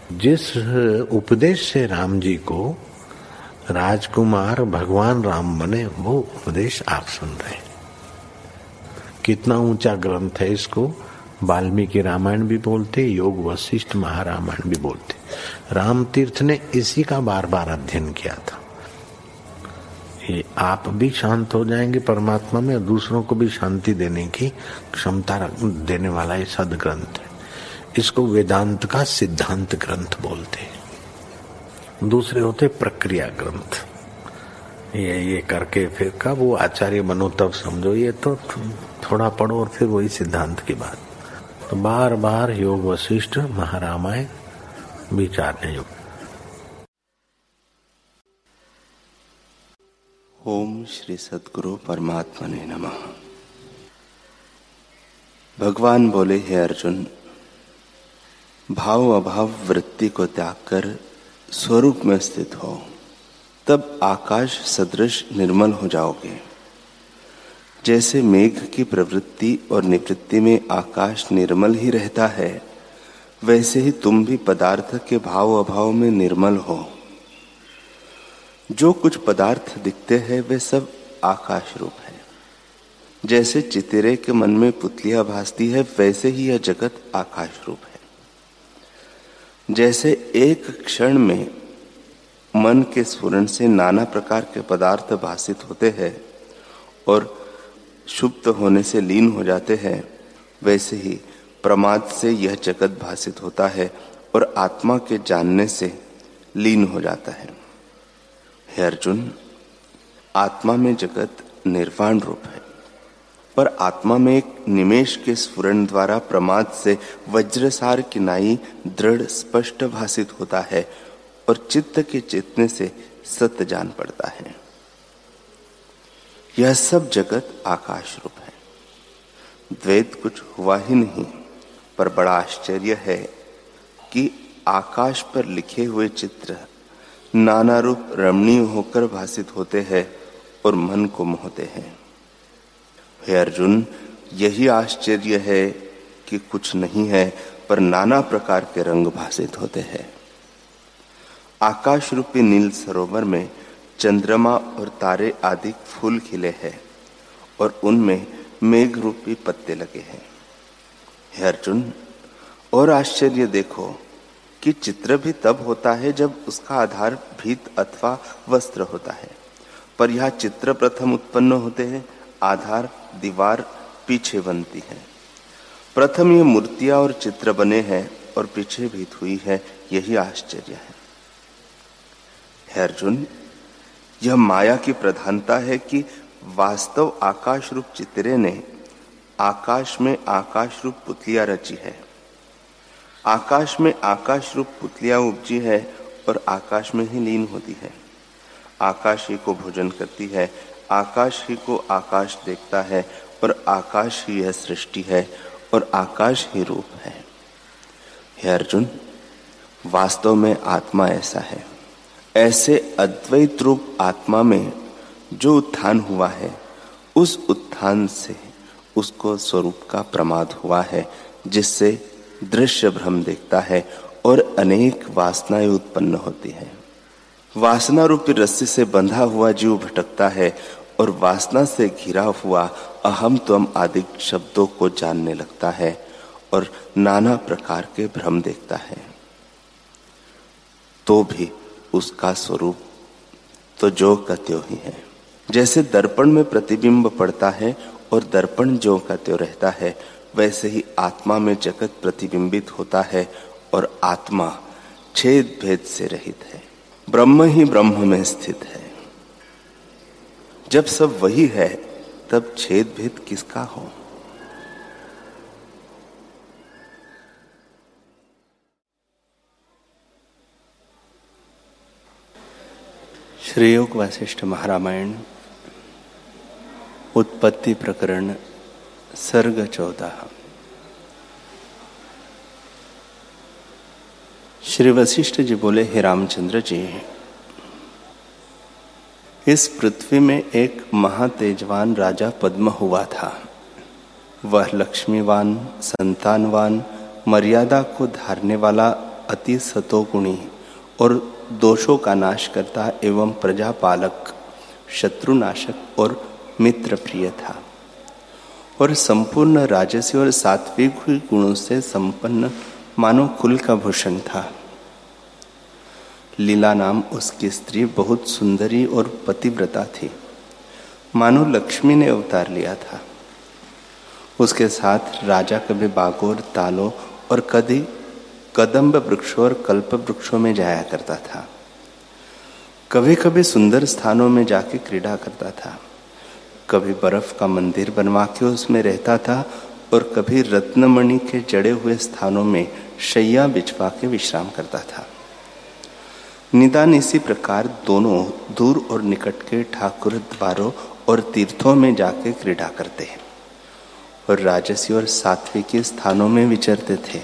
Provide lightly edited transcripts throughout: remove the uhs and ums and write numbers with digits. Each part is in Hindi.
जिस उपदेश से राम जी को राजकुमार भगवान राम बने, वो उपदेश आप सुन रहे हैं। कितना ऊंचा ग्रंथ है, इसको वाल्मीकि रामायण भी बोलते, योग वशिष्ठ महारामायण भी बोलते। राम तीर्थ ने इसी का बार बार अध्ययन किया था। ये आप भी शांत हो जाएंगे परमात्मा में, और दूसरों को भी शांति देने की क्षमता देने वाला ये सदग्रंथ है। इसको वेदांत का सिद्धांत ग्रंथ बोलते हैं। दूसरे होते प्रक्रिया ग्रंथ। ये करके फिर कब वो आचार्य बनो तब समझो, ये तो थोड़ा पढ़ो और फिर वही सिद्धांत की बात। तो बार बार योग वशिष्ठ महारामायण विचारने योग। ओम श्री सद्गुरु परमात्मने नमः। भगवान बोले, हे अर्जुन, भाव अभाव वृत्ति को त्याग कर स्वरूप में स्थित हो, तब आकाश सदृश निर्मल हो जाओगे। जैसे मेघ की प्रवृत्ति और निवृत्ति में आकाश निर्मल ही रहता है, वैसे ही तुम भी पदार्थ के भाव अभाव में निर्मल हो। जो कुछ पदार्थ दिखते हैं वे सब आकाश रूप है। जैसे चितिरे के मन में पुतलियां भासती है, वैसे ही यह जगत आकाश रूप है। जैसे एक क्षण में मन के स्फुरण से नाना प्रकार के पदार्थ भासित होते हैं और शुप्त होने से लीन हो जाते हैं, वैसे ही प्रमाद से यह जगत भासित होता है और आत्मा के जानने से लीन हो जाता है। हे अर्जुन, आत्मा में जगत निर्वाण रूप है, पर आत्मा में एक निमेष के स्फुरण द्वारा प्रमाद से वज्रसार की नाई दृढ़ स्पष्ट भासित होता है और चित्त के चेतने से सत्य जान पड़ता है। यह सब जगत आकाश रूप है। द्वैत कुछ हुआ ही नहीं, पर बड़ा आश्चर्य है कि आकाश पर लिखे हुए चित्र नाना रूप रमणीय होकर भासित होते हैं और मन को मोहते हैं। हे अर्जुन, यही आश्चर्य है कि कुछ नहीं है, पर नाना प्रकार के रंग भासित होते हैं। आकाश रूपी नील सरोवर में चंद्रमा और तारे आदि फूल खिले हैं और उनमें मेघ रूपी पत्ते लगे हैं। हे अर्जुन, और आश्चर्य देखो कि चित्र भी तब होता है जब उसका आधार भीत अथवा वस्त्र होता है, पर यह चित्र प्रथम उत्पन्न होते हैं, आधार दीवार पीछे बनती है। प्रथम ये मूर्तियां और चित्र बने हैं और पीछे भीत हुई है, यही आश्चर्य है। हे अर्जुन, यह माया की प्रधानता है कि वास्तव आकाश रूप चित्रे ने आकाश में आकाश रूप पुतलियां रची है। आकाश में आकाश रूप पुतलियां उपजी है और आकाश में ही लीन होती है। आकाश ही को भोजन करती है, आकाश ही को आकाश देखता है और आकाश ही यह सृष्टि है और आकाश ही रूप है। हे अर्जुन, वास्तव में आत्मा ऐसा है। ऐसे अद्वैत रूप आत्मा में जो उत्थान हुआ है, उस उत्थान से उसको स्वरूप का प्रमाद हुआ है, जिससे दृश्य भ्रम देखता है और अनेक वासनाएं उत्पन्न होती हैं। वासना रूपी रस्सी से बंधा हुआ जीव भटकता है और वासना से घिरा हुआ अहम त्वम आदि शब्दों को जानने लगता है और नाना प्रकार के भ्रम देखता है। तो भी उसका स्वरूप तो जो का त्यों ही है। जैसे दर्पण में प्रतिबिंब पड़ता है और दर्पण जो का त्यों रहता है, वैसे ही आत्मा में जगत प्रतिबिंबित होता है और आत्मा छेद भेद से रहित है। ब्रह्म ही ब्रह्म में स्थित है। जब सब वही है, तब छेद भेद किसका हो? श्री योग वशिष्ठ महारामायण उत्पत्ति प्रकरण सर्ग 14। श्री वशिष्ठ जी बोले, हे रामचंद्र जी, इस पृथ्वी में एक महातेजवान राजा पद्म हुआ था। वह लक्ष्मीवान, संतानवान, मर्यादा को धारने वाला अति सतोगुणी और दोषों का नाश करता एवं प्रजापालक, शत्रुनाशक और मित्र प्रिय था और संपूर्ण राजसी और सात्विक गुणों से संपन्न मानो कुल का भूषण था। लीला नाम उसकी स्त्री बहुत सुंदरी और पतिव्रता थी, मानो लक्ष्मी ने अवतार लिया था। उसके साथ राजा कभी बागोर, तालों और कभी कदम्ब वृक्षों और कल्प वृक्षों में जाया करता था। कभी कभी सुंदर स्थानों में जाके क्रीड़ा करता था, कभी बर्फ का मंदिर बनवा के उसमें रहता था और कभी रत्नमणि के जड़े हुए स्थानों में शैया बिछवा के विश्राम करता था। निदान इसी प्रकार दोनों दूर और निकट के ठाकुर द्वारों और तीर्थों में जाके क्रीड़ा करते हैं और राजसी और सात्विकी स्थानों में विचरते थे।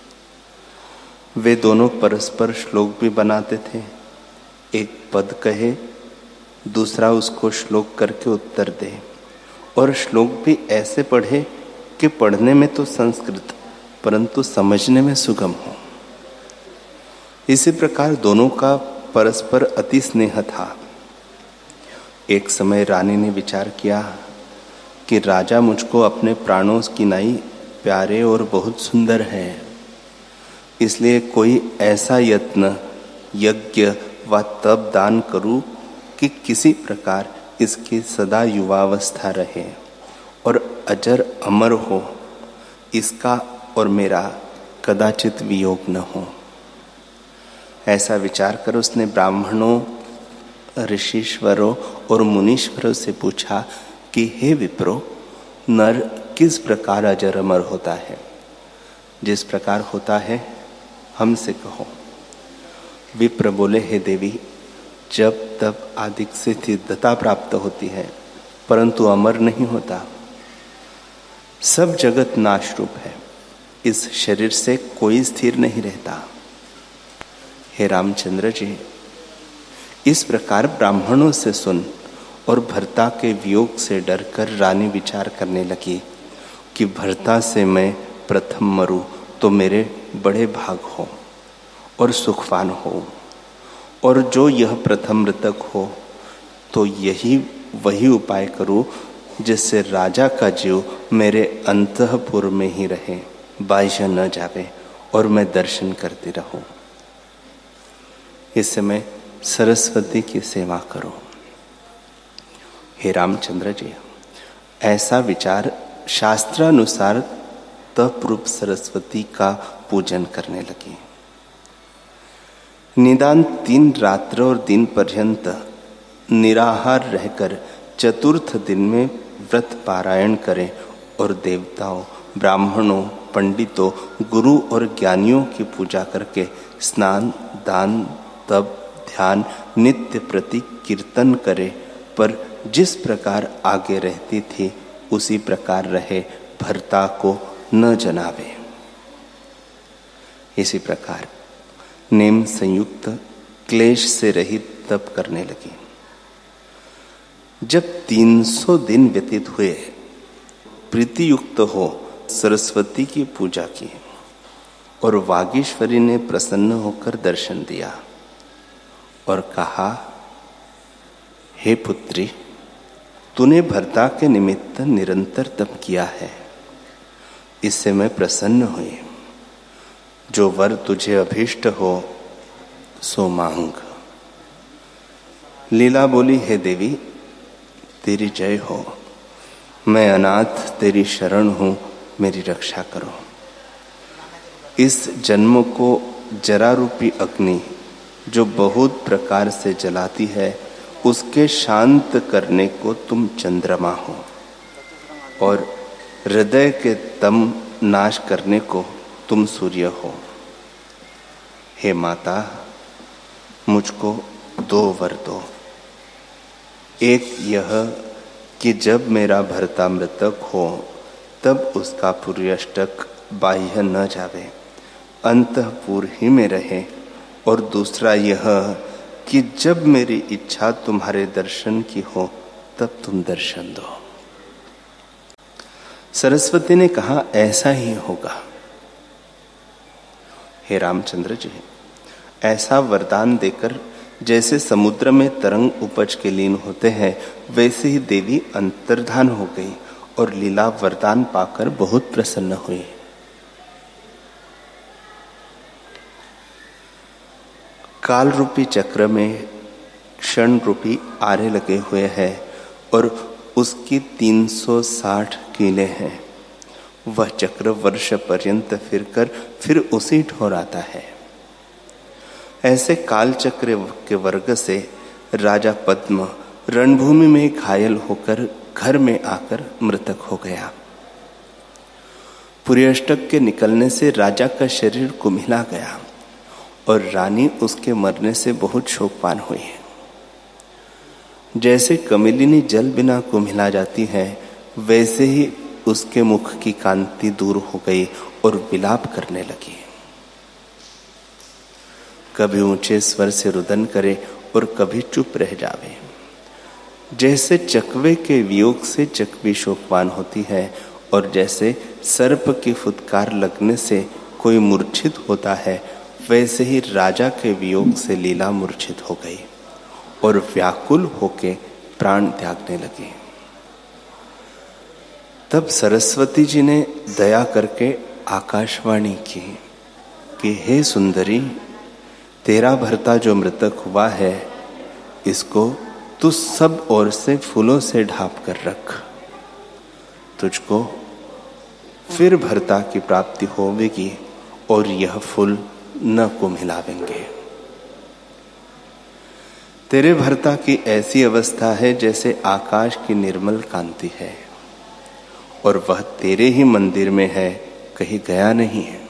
वे दोनों परस्पर श्लोक भी बनाते थे, एक पद कहे दूसरा उसको श्लोक करके उत्तर दे, और श्लोक भी ऐसे पढ़े कि पढ़ने में तो संस्कृत परंतु समझने में सुगम हो। इसी प्रकार दोनों का परस्पर अति स्नेह था। एक समय रानी ने विचार किया कि राजा मुझको अपने प्राणों की नाई प्यारे और बहुत सुंदर है, इसलिए कोई ऐसा यत्न, यज्ञ व तप दान करूं कि किसी प्रकार इसकी सदा युवावस्था रहे और अजर अमर हो, इसका और मेरा कदाचित वियोग न हो। ऐसा विचार कर उसने ब्राह्मणों, ऋषीश्वरों और मुनीश्वरों से पूछा कि हे विप्रो, नर किस प्रकार अजर अमर होता है? जिस प्रकार होता है हमसे कहो। विप्र बोले, हे देवी, जब तब आदिक से सिद्धता प्राप्त होती है परंतु अमर नहीं होता। सब जगत नाश रूप है, इस शरीर से कोई स्थिर नहीं रहता। हे रामचंद्र जी, इस प्रकार ब्राह्मणों से सुन। और भर्ता के वियोग से डरकर रानी विचार करने लगी कि भर्ता से मैं प्रथम मरूं तो मेरे बड़े भाग हो और सुखवान हो, और जो यह प्रथम मृतक हो तो यही वही उपाय करूं जिससे राजा का जीव मेरे अंतःपुर में ही रहे, बाह्य न जावे और मैं दर्शन करती रहूं। इस समय सरस्वती की सेवा करो। हे रामचंद्र जी, ऐसा विचार शास्त्रानुसार तप रूप सरस्वती का पूजन करने लगी। निदान 3 रात्र और दिन पर्यंत निराहार रहकर चतुर्थ दिन में व्रत पारायण करें और देवताओं, ब्राह्मणों, पंडितों, गुरु और ज्ञानियों की पूजा करके स्नान, दान, तप, ध्यान, नित्य प्रति कीर्तन करे, पर जिस प्रकार आगे रहती थी उसी प्रकार रहे, भर्ता को न जनावे। इसी प्रकार नेम संयुक्त क्लेश से रहित तप करने लगी। जब 300 दिन व्यतीत हुए, प्रीतियुक्त हो सरस्वती की पूजा की और वागीश्वरी ने प्रसन्न होकर दर्शन दिया और कहा, हे पुत्री, तूने भर्ता के निमित्त निरंतर तप किया है, इससे मैं प्रसन्न हुई। जो वर तुझे अभीष्ट हो सो मांग। लीला बोली, हे देवी, तेरी जय हो। मैं अनाथ तेरी शरण हूं, मेरी रक्षा करो। इस जन्म को जरा रूपी अग्नि जो बहुत प्रकार से जलाती है, उसके शांत करने को तुम चंद्रमा हो और हृदय के तम नाश करने को तुम सूर्य हो। हे माता, मुझको 2 वर दो। एक यह कि जब मेरा भर्ता मृतक हो तब उसका पुर्यष्टक बाह्य न जावे, अंतःपुर ही में रहे, और दूसरा यह कि जब मेरी इच्छा तुम्हारे दर्शन की हो तब तुम दर्शन दो। सरस्वती ने कहा, ऐसा ही होगा। हे रामचंद्र जी, ऐसा वरदान देकर जैसे समुद्र में तरंग उपज के लीन होते हैं, वैसे ही देवी अंतर्धान हो गई और लीला वरदान पाकर बहुत प्रसन्न हुई। काल रूपी चक्र में क्षण रूपी आरे लगे हुए हैं और उसकी 360 कीले हैं। वह चक्र वर्ष पर्यंत फिरकर फिर उसी ठहराता है। ऐसे काल चक्र के वर्ग से राजा पद्म रणभूमि में घायल होकर घर में आकर मृतक हो गया। पुर्यष्टक के निकलने से राजा का शरीर कुम्हिला गया और रानी उसके मरने से बहुत शोकपान हुई। जैसे कमलिनी जल बिना कुम्हिला जाती है, वैसे ही उसके मुख की कांति दूर हो गई और विलाप करने लगी। कभी ऊंचे स्वर से रुदन करे और कभी चुप रह जावे। जैसे चकवे के वियोग से चकवी शोकवान होती है और जैसे सर्प की फुदकार लगने से कोई मूर्छित होता है, वैसे ही राजा के वियोग से लीला मूर्छित हो गई और व्याकुल होके प्राण त्यागने लगी। तब सरस्वती जी ने दया करके आकाशवाणी की कि हे सुंदरी, तेरा भर्ता जो मृतक हुआ है, इसको तू सब ओर से फूलों से ढांप कर रख। तुझको फिर भर्ता की प्राप्ति होवेगी और यह फूल न कुम्हिलावेंगे। तेरे भर्ता की ऐसी अवस्था है जैसे आकाश की निर्मल कांति है और वह तेरे ही मंदिर में है, कहीं गया नहीं है।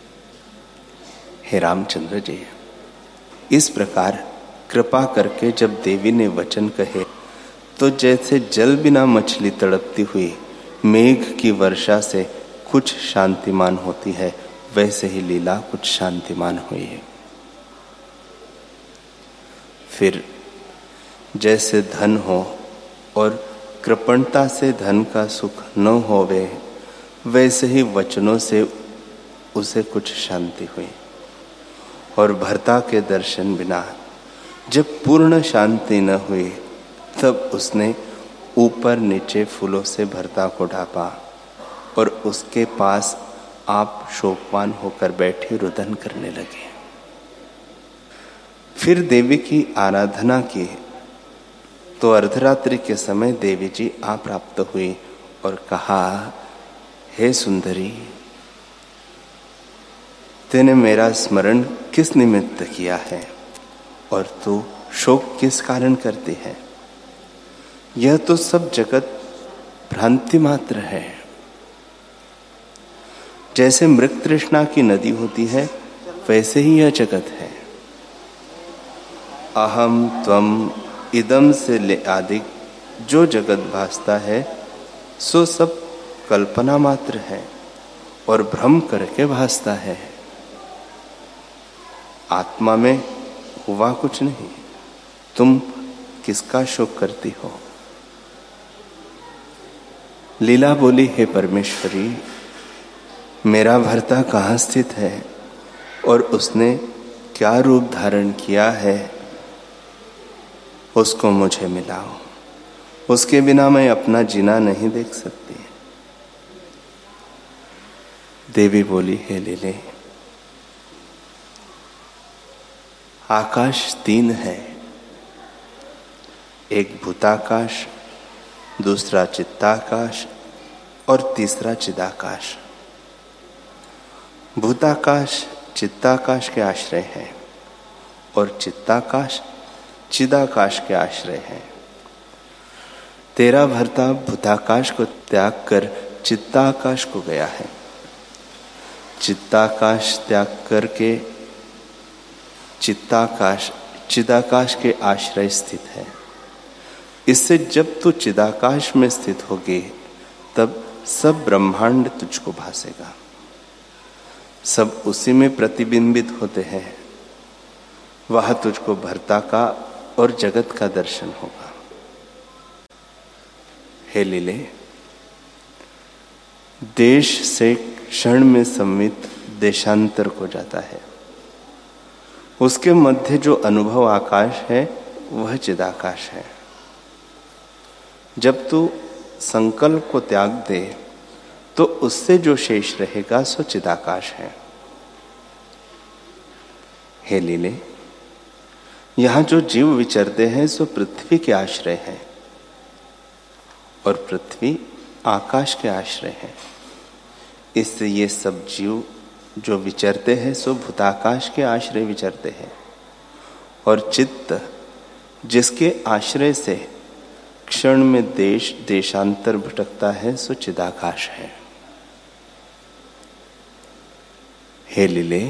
हे रामचंद्र जी, इस प्रकार कृपा करके जब देवी ने वचन कहे, तो जैसे जल बिना मछली तड़पती हुई मेघ की वर्षा से कुछ शांतिमान होती है, वैसे ही लीला कुछ शांतिमान हुई है। फिर जैसे धन हो और कृपणता से धन का सुख न होवे, वैसे ही वचनों से उसे कुछ शांति हुई और भर्ता के दर्शन बिना जब पूर्ण शांति न हुई, तब उसने ऊपर नीचे फूलों से भर्ता को ढांपा और उसके पास आप शोकवान होकर बैठे रुदन करने लगे। फिर देवी की आराधना की तो अर्धरात्रि के समय देवी जी आ प्राप्त हुई और कहा, हे सुंदरी, तूने मेरा स्मरण किस निमित्त किया है और तू शोक किस कारण करती है? यह तो सब जगत भ्रांति मात्र है। जैसे मृग तृष्णा की नदी होती है, वैसे ही यह जगत है। अहम त्वम इदम से ले आदि जो जगत भासता है, सो सब कल्पना मात्र है और भ्रम करके भासता है। आत्मा में हुआ कुछ नहीं, तुम किसका शोक करती हो? लीला बोली, हे परमेश्वरी, मेरा भर्ता कहाँ स्थित है और उसने क्या रूप धारण किया है, उसको मुझे मिलाओ। उसके बिना मैं अपना जीना नहीं देख सकती। देवी बोली, हे लीले, आकाश 3 है, एक भूताकाश, दूसरा चित्ताकाश और तीसरा चिदाकाश। भूताकाश चित्ताकाश के आश्रय है और चित्ताकाश चिदाकाश के आश्रय है। तेरा भर्ता भूताकाश को त्याग कर चित्ताकाश को गया है। चित्ताकाश त्याग करके चित्ताकाश चिदाकाश के आश्रय स्थित है। इससे जब तू चिदाकाश में स्थित होगी, तब सब ब्रह्मांड तुझको भासेगा। सब उसी में प्रतिबिंबित होते हैं। वह तुझको भर्ता का और जगत का दर्शन होगा। हे लीले, देश से क्षण में संवित देशांतर को जाता है। उसके मध्य जो अनुभव आकाश है वह चिदाकाश है। जब तू संकल्प को त्याग दे तो उससे जो शेष रहेगा सो चिदाकाश है। हे लीले, यहां जो जीव विचरते हैं सो पृथ्वी के आश्रय है और पृथ्वी आकाश के आश्रय है। इससे ये सब जीव जो विचरते हैं सो भूताकाश के आश्रय विचरते हैं और चित्त जिसके आश्रय से क्षण में देश देशांतर भटकता है सो चिदाकाश है। हे लीले,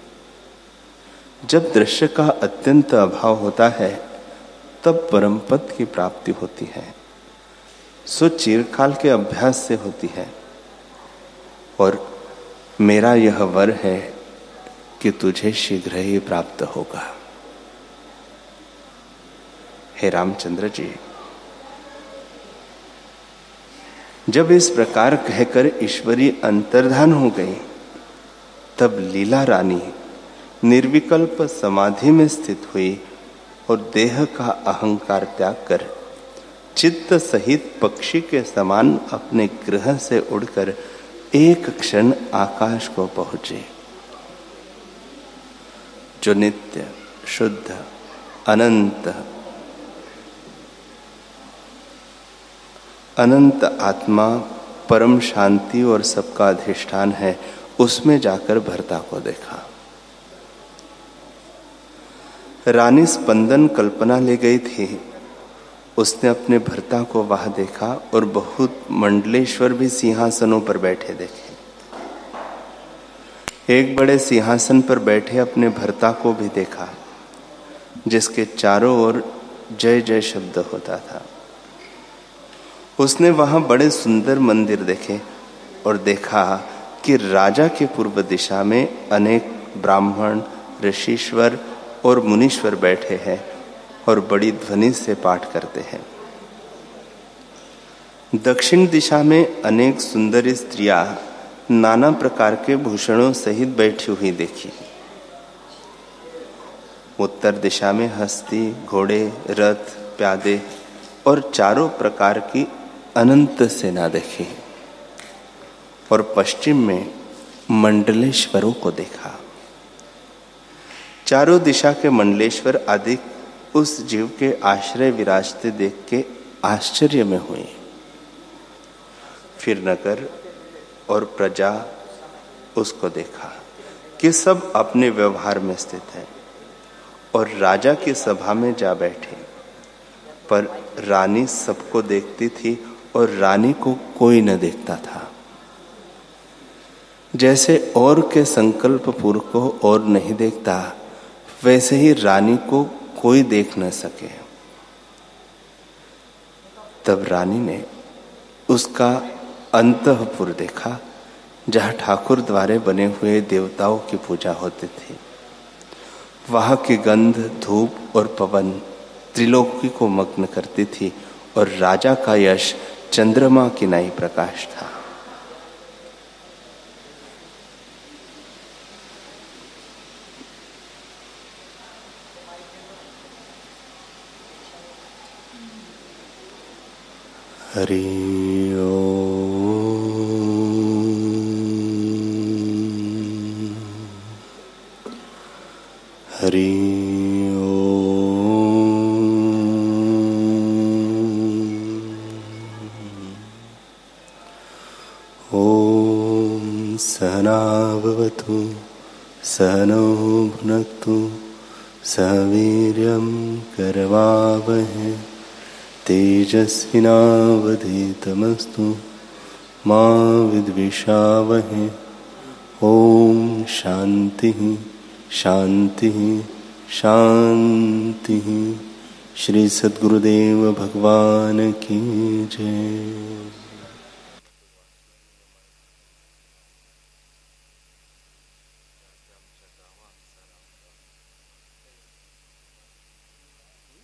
जब दृश्य का अत्यंत अभाव होता है तब परम पद की प्राप्ति होती है, सो चिरकाल के अभ्यास से होती है। और मेरा यह वर है कि तुझे शीघ्र ही प्राप्त होगा। हे रामचंद्र जी, जब इस प्रकार कहकर ईश्वरी अंतर्धान हो गई तब लीला रानी निर्विकल्प समाधि में स्थित हुई और देह का अहंकार त्याग कर चित्त सहित पक्षी के समान अपने गृह से उड़कर एक क्षण आकाश को पहुंचे। जो नित्य शुद्ध अनंत आत्मा परम शांति और सबका अधिष्ठान है, उसमें जाकर भरता को देखा। रानी स्पंदन कल्पना ले गई थी, उसने अपने भरता को वहां देखा और बहुत मंडलेश्वर भी सिंहासनों पर बैठे देखे। एक बड़े सिंहासन पर बैठे अपने भरता को भी देखा जिसके चारों ओर जय जय शब्द होता था। उसने वहां बड़े सुंदर मंदिर देखे और देखा कि राजा के पूर्व दिशा में अनेक ब्राह्मण, ऋषीश्वर और मुनीश्वर बैठे हैं और बड़ी ध्वनि से पाठ करते हैं। दक्षिण दिशा में अनेक सुंदर स्त्रियां नाना प्रकार के भूषणों सहित बैठी हुई देखी। उत्तर दिशा में हस्ती, घोड़े, रथ, प्यादे और चारों प्रकार की अनंत सेना देखी और पश्चिम में मंडलेश्वरों को देखा। चारों दिशा के मंडलेश्वर आदि उस जीव के आश्रय विराजते देख के आश्चर्य में हुए। फिर नगर और प्रजा उसको देखा कि सब अपने व्यवहार में स्थित है और राजा की सभा में जा बैठे, पर रानी सबको देखती थी और रानी को कोई न देखता था। जैसे और के संकल्प पूर्व को और नहीं देखता, वैसे ही रानी को कोई देख न सके। तब रानी ने उसका अंतःपुर देखा जहाँ ठाकुर द्वारे बने हुए देवताओं की पूजा होती थी। वहां की गंध, धूप और पवन त्रिलोकी को मग्न करती थी और राजा का यश चंद्रमा की नाई प्रकाश था। हरि ओम। हरि ओम। सहना भवतु सहनौ भुनक्तु सह वीर्यं करवावहै तेजस्विनावधीतमस्तु मा विद्विषावहै। ओम शांति शांति शांति। श्री सद्गुरुदेव भगवान की जय।